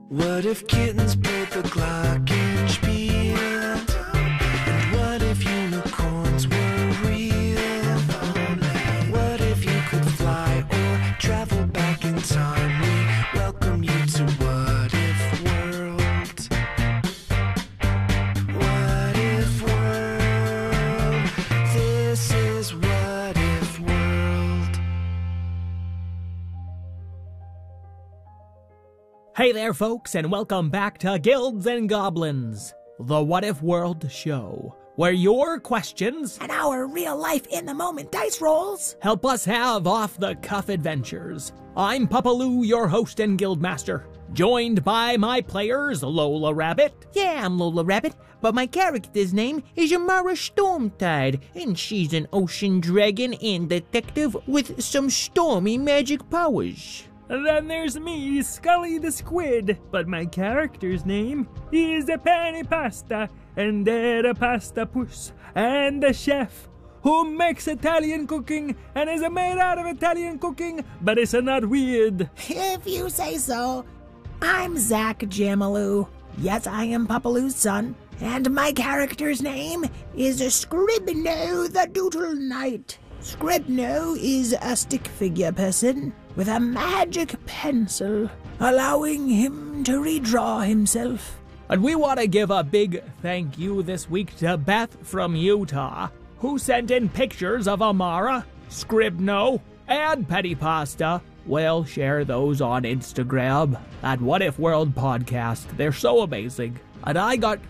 What if kittens played the glockenspiel? And what if unicorns were real? What if you could fly or travel back in time? We welcome you to What If World. What If World? This is What If World. Hey there, folks, and welcome back to Guilds and Goblins, the What If World show, where your questions and our real-life in-the-moment dice rolls help us have off-the-cuff adventures. I'm Papaloo, your host and guildmaster, joined by my players, Lola Rabbit. Yeah, I'm Lola Rabbit, but my character's name is Amara Stormtide, and she's an ocean dragon and detective with some stormy magic powers. And then there's me, Scully the Squid, but my character's name is a Penny Pasta, and they're a pasta puss, and the chef who makes Italian cooking and is made out of Italian cooking, but it's not weird. if you say so. I'm Zach Jamaloo. Yes, I am Papaloo's son, and my character's name is Scribno the Doodle Knight. Scribno is a stick figure person with a magic pencil, allowing him to redraw himself. And we want to give a big thank you this week to Beth from Utah, who sent in pictures of Amara, Scribno, and Petty Pasta. We'll share those on Instagram at What If World Podcast. They're so amazing. And I got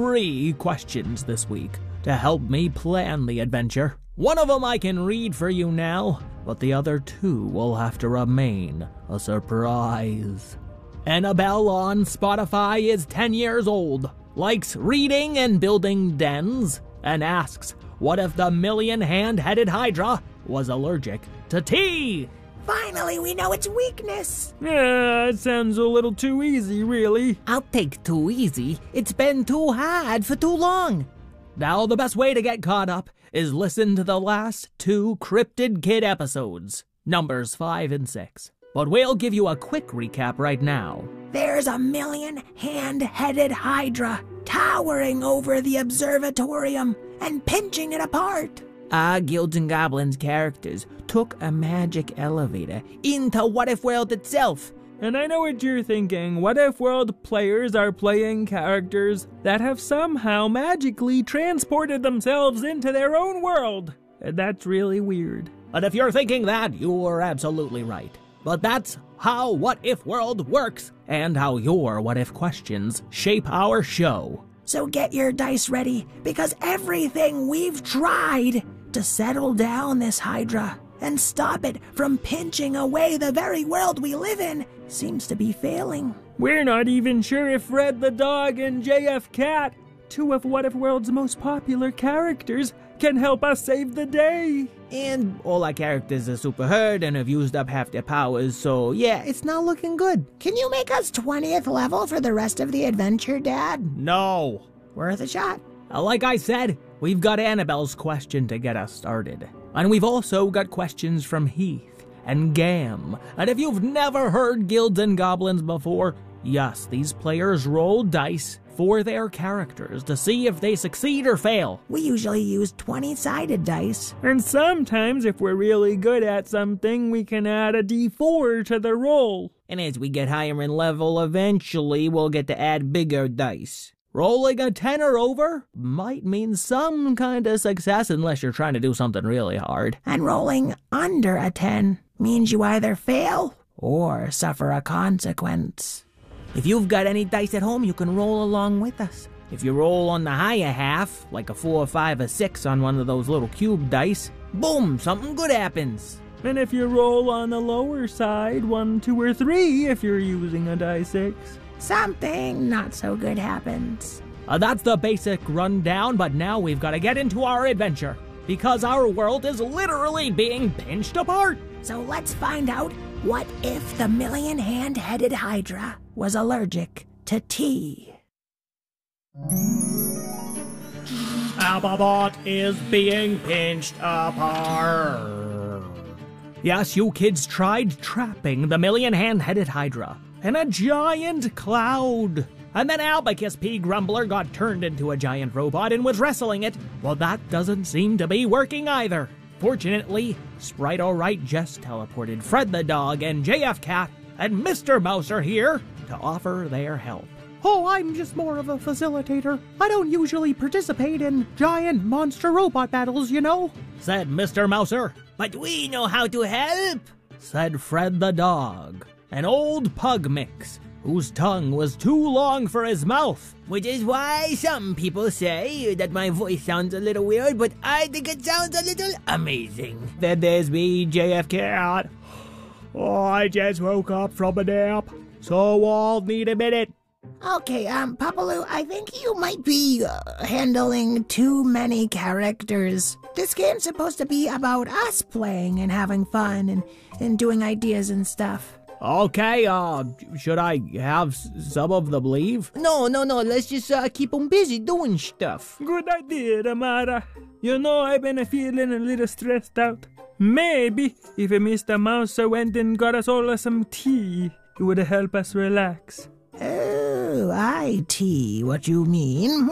3 questions this week to help me plan the adventure. One of them I can read for you now, but the other 2 will have to remain a surprise. Annabelle on Spotify is 10 years old, likes reading and building dens, and asks, what if the million-hand-headed Hydra was allergic to tea? Finally, we know its weakness. Yeah, it sounds a little too easy, really. I'll take too easy. It's been too hard for too long. Now the best way to get caught up is listen to the last 2 Cryptid Kid episodes, numbers 5 and 6. But we'll give you a quick recap right now. There's a million-hand-headed Hydra towering over the observatorium and pinching it apart. Our Guilds and Goblins characters took a magic elevator into What If World itself. And I know what you're thinking. What if World players are playing characters that have somehow magically transported themselves into their own world? And that's really weird. And if you're thinking that, you're absolutely right. But that's how What If World works, and how your What If questions shape our show. So get your dice ready, because everything we've tried to settle down this Hydra and stop it from pinching away the very world we live in seems to be failing. We're not even sure if Fred the Dog and JF Cat, 2 of What If World's most popular characters, can help us save the day. And all our characters are super hurt and have used up half their powers, so yeah, it's not looking good. Can you make us 20th level for the rest of the adventure, Dad? No. Worth a shot. Like I said, we've got Annabelle's question to get us started. And we've also got questions from Heath and Gam. And if you've never heard Guilds and Goblins before, yes, these players roll dice for their characters to see if they succeed or fail. We usually use 20-sided dice. And sometimes, if we're really good at something, we can add a D4 to the roll. And as we get higher in level, eventually we'll get to add bigger dice. Rolling a 10 or over might mean some kind of success unless you're trying to do something really hard. And rolling under a 10 means you either fail or suffer a consequence. If you've got any dice at home, you can roll along with us. If you roll on the higher half, like a 4, 5, or 6 on one of those little cube dice, boom, something good happens. And if you roll on the lower side, 1, 2, or 3 if you're using a die 6. Something not so good happens. That's the basic rundown, but now we've got to get into our adventure, because our world is literally being pinched apart. So let's find out, what if the million-hand-headed Hydra was allergic to tea? Albabot is being pinched apart. Yes, you kids tried trapping the million-hand-headed Hydra, and a giant cloud. And then Albicus P. Grumbler got turned into a giant robot and was wrestling it. Well, that doesn't seem to be working either. Fortunately, Sprite Alright just teleported Fred the dog and JF Cat and Mr. Mouser here to offer their help. Oh, I'm just more of a facilitator. I don't usually participate in giant monster robot battles, you know, said Mr. Mouser. But we know how to help, said Fred the dog, an old pug mix whose tongue was too long for his mouth. Which is why some people say that my voice sounds a little weird, but I think it sounds a little amazing. Then there's me, JF Cat. Oh, I just woke up from a nap, so I'll need a minute. Okay, Papaloo, I think you might be handling too many characters. This game's supposed to be about us playing and having fun and doing ideas and stuff. Okay, should I have some of them leave? No, let's just keep them busy doing stuff. Good idea, Amara. You know, I've been feeling a little stressed out. Maybe if Mr. Mouser went and got us all some tea, it would help us relax. Oh, I see what you mean.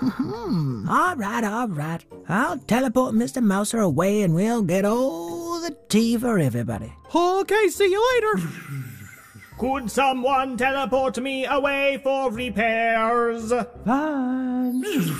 All right. I'll teleport Mr. Mouser away and we'll get all the tea for everybody. Okay, see you later. Could someone teleport me away for repairs? Fine.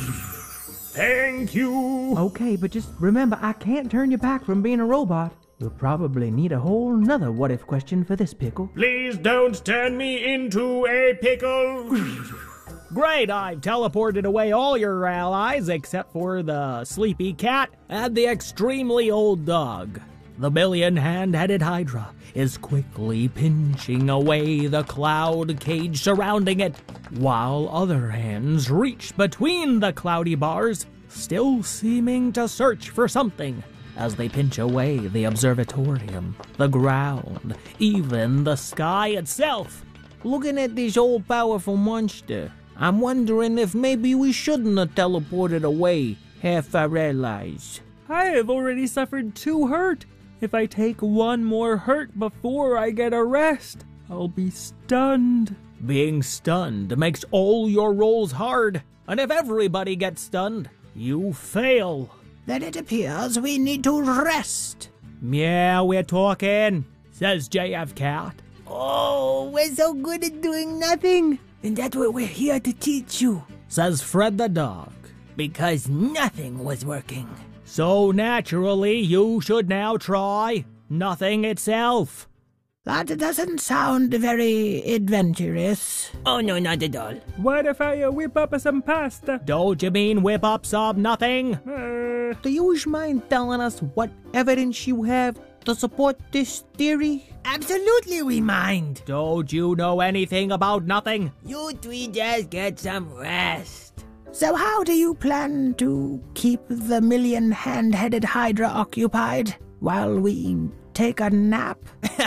Thank you. Okay, but just remember, I can't turn you back from being a robot. We'll probably need a whole nother what-if question for this pickle. Please don't turn me into a pickle. Great, I've teleported away all your allies except for the sleepy cat and the extremely old dog. The million-hand-headed Hydra is quickly pinching away the cloud cage surrounding it, while other hands reach between the cloudy bars, still seeming to search for something as they pinch away the observatorium, the ground, even the sky itself. Looking at this old powerful monster, I'm wondering if maybe we shouldn't have teleported away half our allies. I have already suffered 2 hurt. If I take one more hurt before I get a rest, I'll be stunned. Being stunned makes all your rolls hard, and if everybody gets stunned, you fail. Then it appears we need to rest. Yeah, we're talking, says JF Cat. Oh, we're so good at doing nothing. And that's what we're here to teach you, says Fred the dog. Because nothing was working. So naturally, you should now try nothing itself. That doesn't sound very adventurous. Oh, no, not at all. What if I whip up some pasta? Don't you mean whip up some nothing? Do you mind telling us what evidence you have to support this theory? Absolutely we mind. Don't you know anything about nothing? You three just get some rest. So how do you plan to keep the million-hand-headed Hydra occupied while we take a nap?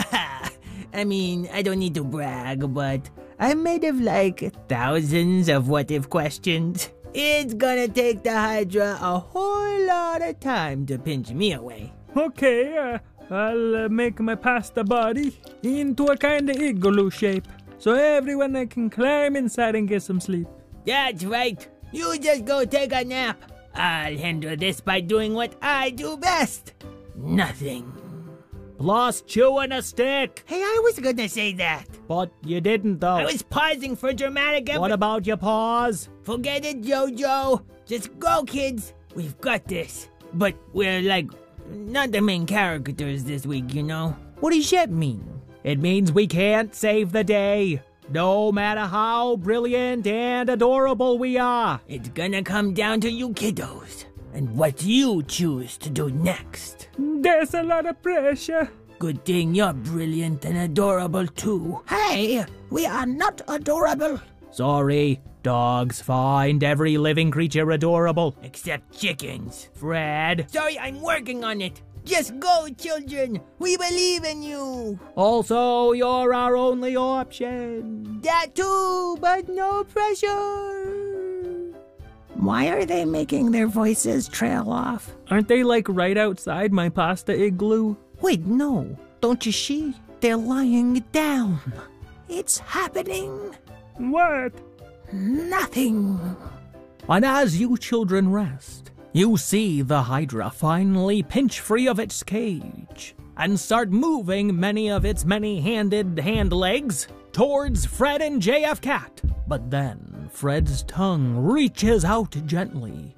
I mean, I don't need to brag, but I'm made of like thousands of what-if questions. It's gonna take the Hydra a whole lot of time to pinch me away. Okay, I'll make my pasta body into a kind of igloo shape, so everyone can climb inside and get some sleep. That's right. You just go take a nap. I'll handle this by doing what I do best. Nothing. Plus chewing a stick. Hey, I was gonna say that. But you didn't, though. I was pausing for dramatic effort. What about your pause? Forget it, Jojo. Just go, kids. We've got this. But we're like, not the main characters this week, you know? What does that mean? It means we can't save the day. No matter how brilliant and adorable we are. It's gonna come down to you kiddos and what you choose to do next. There's a lot of pressure. Good thing you're brilliant and adorable too. Hey, we are not adorable. Sorry, dogs find every living creature adorable. Except chickens. Fred. Sorry, I'm working on it. Just go, children. We believe in you. Also, you're our only option. That too, but no pressure. Why are they making their voices trail off? Aren't they like right outside my pasta igloo? Wait, no. Don't you see? They're lying down. It's happening. What? Nothing. And as you children rest, you see the Hydra finally pinch free of its cage and start moving many of its many-handed hand legs towards Fred and JF Cat. But then Fred's tongue reaches out gently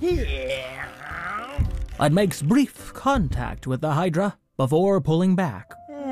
and makes brief contact with the Hydra before pulling back.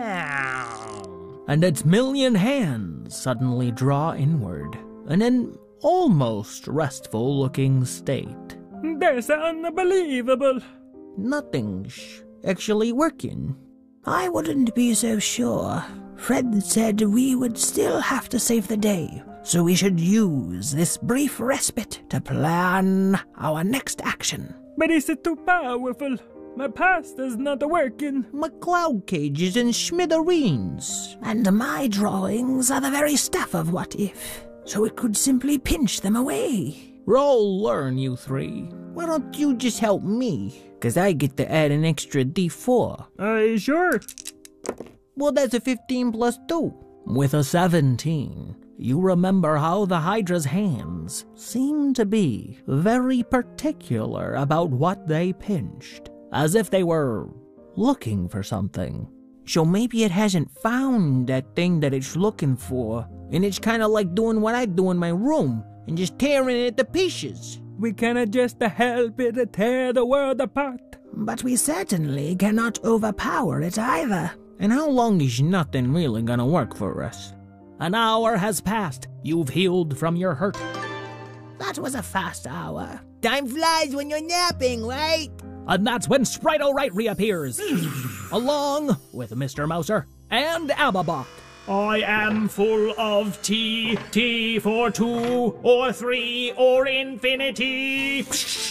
And its million hands suddenly draw inward in an almost restful-looking state. That's unbelievable. Nothing's actually working. I wouldn't be so sure. Fred said we would still have to save the day, so we should use this brief respite to plan our next action. But it's too powerful. My pasta's not working. My cloud cage is in smithereens. And my drawings are the very stuff of What If, so it could simply pinch them away. Roll learn, you three. Why don't you just help me? 'Cause I get to add an extra D4. Sure. Well, that's a 15 plus 2. With a 17, you remember how the Hydra's hands seemed to be very particular about what they pinched, as if they were looking for something. So maybe it hasn't found that thing that it's looking for, and it's kind of like doing what I do in my room, and just tearing it to pieces. We cannot just help it tear the world apart. But we certainly cannot overpower it either. And how long is nothing really gonna work for us? An hour has passed. You've healed from your hurt. That was a fast hour. Time flies when you're napping, right? And that's when Sprite Right reappears, along with Mr. Mouser and Ababot. I am full of tea, tea for 2 or 3 or infinity.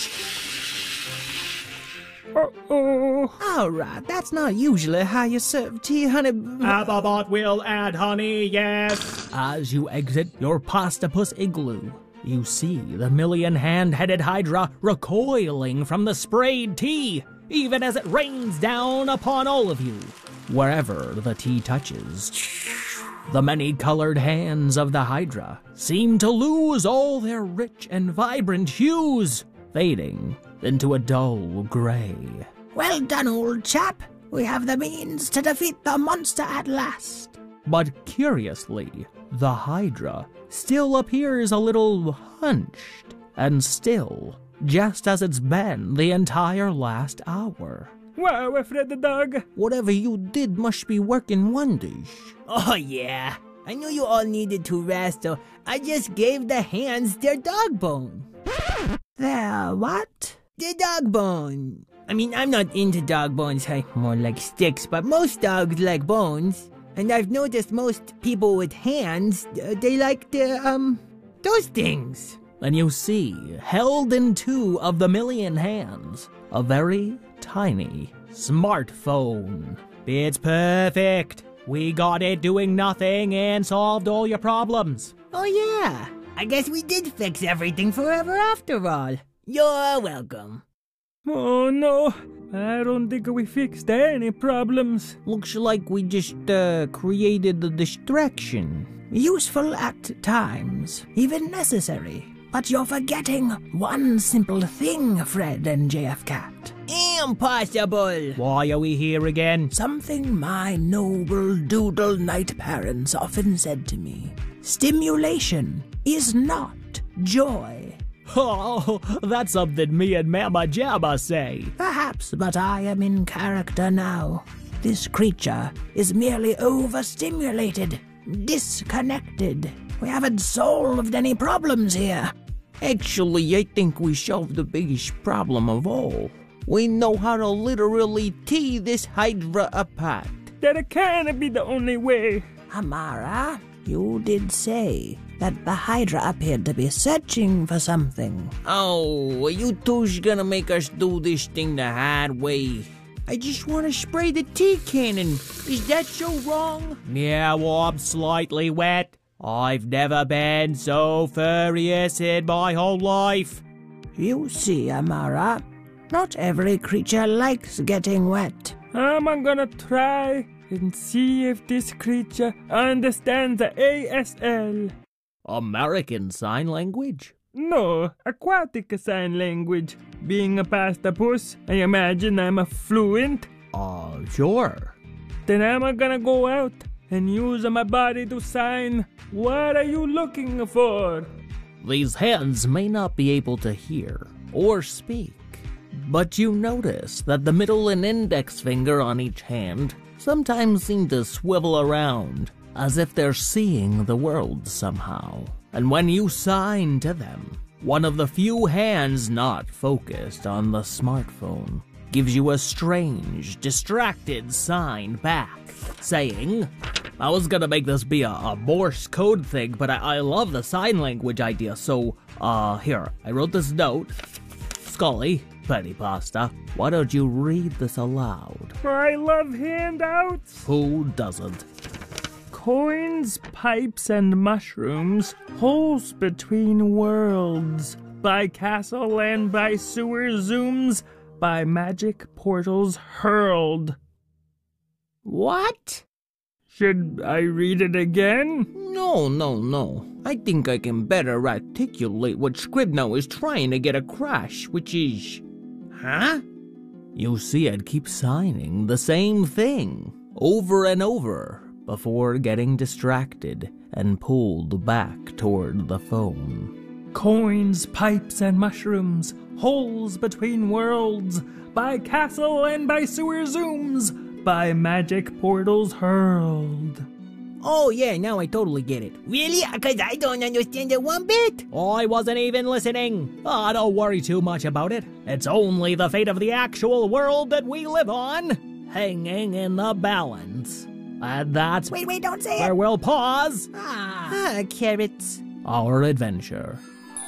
Uh-oh. Alright, that's not usually how you serve tea, honey. Ababot will add honey, yes. As you exit your Pastapus igloo, you see the million-hand-headed Hydra recoiling from the sprayed tea, even as it rains down upon all of you. Wherever the tea touches, the many-colored hands of the Hydra seem to lose all their rich and vibrant hues, fading into a dull gray. Well done, old chap. We have the means to defeat the monster at last. But curiously, the Hydra still appears a little hunched and still, just as it's been the entire last hour. Wow, Fred the dog. Whatever you did must be working wonders. Oh yeah, I knew you all needed to rest, so I just gave the hands their dog bone. Their what? Their dog bone. I mean, I'm not into dog bones, I more like sticks, but most dogs like bones. And I've noticed most people with hands, they like those things. And you see, held in 2 of the million hands, a very tiny smartphone. It's perfect. We got it doing nothing and solved all your problems. Oh yeah, I guess we did fix everything forever after all. You're welcome. Oh no, I don't think we fixed any problems. Looks like we just created a distraction. Useful at times, even necessary. But you're forgetting one simple thing, Fred and JF Cat. Impossible! Why are we here again? Something my noble Doodle Knight parents often said to me. Stimulation is not joy. Oh, that's something me and Mama Jabba say. Perhaps, but I am in character now. This creature is merely overstimulated, disconnected. We haven't solved any problems here. Actually, I think we solved the biggest problem of all. We know how to literally tee this Hydra apart. That can't be the only way. Amara, you did say that the Hydra appeared to be searching for something. Oh, are you two's gonna make us do this thing the hard way? I just want to spray the tea cannon. Is that so wrong? Yeah, well, I'm slightly wet. I've never been so furious in my whole life. You see, Amara, not every creature likes getting wet. I'm gonna try and see if this creature understands the ASL. American Sign Language? No, aquatic sign language. Being a pastapus, I imagine I'm fluent. Sure. Then I'm gonna go out and use my body to sign. What are you looking for? These hands may not be able to hear or speak, but you notice that the middle and index finger on each hand sometimes seem to swivel around as if they're seeing the world somehow. And when you sign to them, one of the few hands not focused on the smartphone gives you a strange, distracted sign back, saying, I was gonna make this be a Morse code thing, but I love the sign language idea, so, here, I wrote this note. Scully, Petty Pasta, why don't you read this aloud? I love handouts. Who doesn't? Coins, pipes, and mushrooms, holes between worlds, by castle and by sewer zooms, by magic portals hurled. What? Should I read it again? No. I think I can better articulate what Scribno is trying to get across, which is... Huh? You see it keeps signing the same thing, over and over, before getting distracted and pulled back toward the phone. Coins, pipes, and mushrooms, holes between worlds, by castle and by sewer zooms, by magic portals hurled. Oh yeah, now I totally get it. Really? Because I don't understand it one bit. I wasn't even listening. Don't worry too much about it. It's only the fate of the actual world that we live on, hanging in the balance. And that's Wait, don't say where it. we'll pause Carrots. our adventure.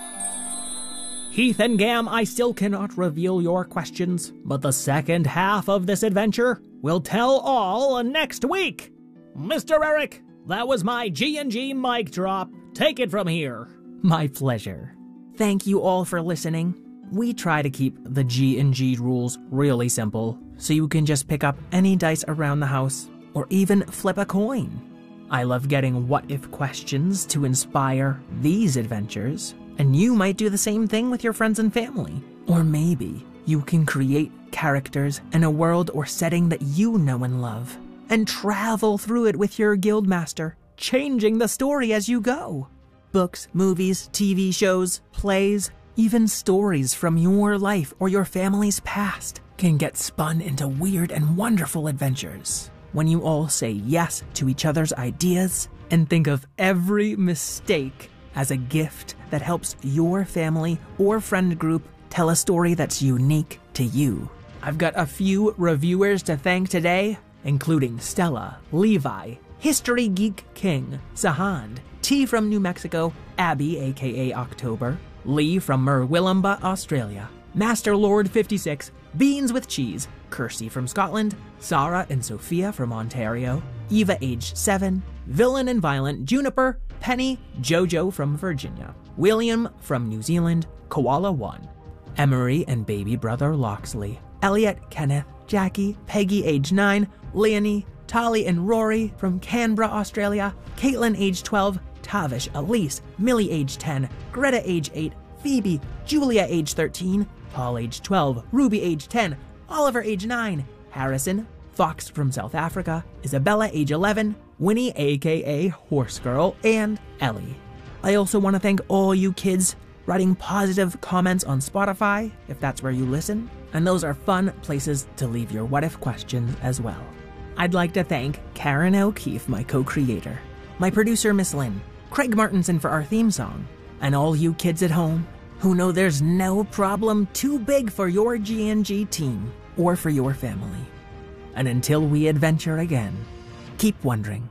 Heath and Gam, I still cannot reveal your questions, but the second half of this adventure will tell all next week. Mr. Eric, that was my G&G mic drop. Take it from here. My pleasure. Thank you all for listening. We try to keep the G&G rules really simple, so you can just pick up any dice around the house, or even flip a coin. I love getting what-if questions to inspire these adventures, and you might do the same thing with your friends and family. Or maybe you can create characters in a world or setting that you know and love, and travel through it with your guildmaster, changing the story as you go. Books, movies, TV shows, plays, even stories from your life or your family's past can get spun into weird and wonderful adventures when you all say yes to each other's ideas and think of every mistake as a gift that helps your family or friend group tell a story that's unique to you. I've got a few reviewers to thank today, including Stella, Levi, History Geek King, Sahand, T from New Mexico, Abby aka October, Lee from Murwillumbah, Australia, Master Lord 56, Beans with Cheese, Kirsty from Scotland, Sarah and Sophia from Ontario, Eva aged 7, Villain and Violent, Juniper, Penny, Jojo from Virginia, William from New Zealand, Koala 1, Emery and baby brother Loxley, Elliot, Kenneth, Jackie, Peggy age 9, Leonie, Tali and Rory from Canberra, Australia, Caitlin age 12, Tavish, Elise, Millie age 10, Greta age 8, Phoebe, Julia age 13, Paul age 12, Ruby age 10, Oliver age 9, Harrison, Fox from South Africa, Isabella age 11, Winnie aka Horse Girl, and Ellie. I also want to thank all you kids writing positive comments on Spotify, if that's where you listen, and those are fun places to leave your what-if questions as well. I'd like to thank Karen O'Keefe, my co-creator, my producer Miss Lynn, Craig Martinson for our theme song, and all you kids at home who know there's no problem too big for your G&G team or for your family. And until we adventure again, keep wondering.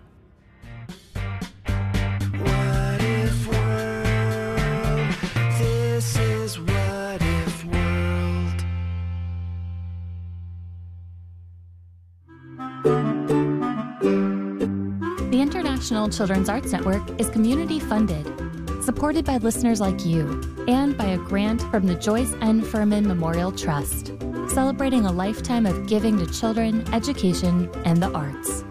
What if world? This is What If World. The International Children's Arts Network is community funded, supported by listeners like you, and by a grant from the Joyce N. Furman Memorial Trust, celebrating a lifetime of giving to children, education, and the arts.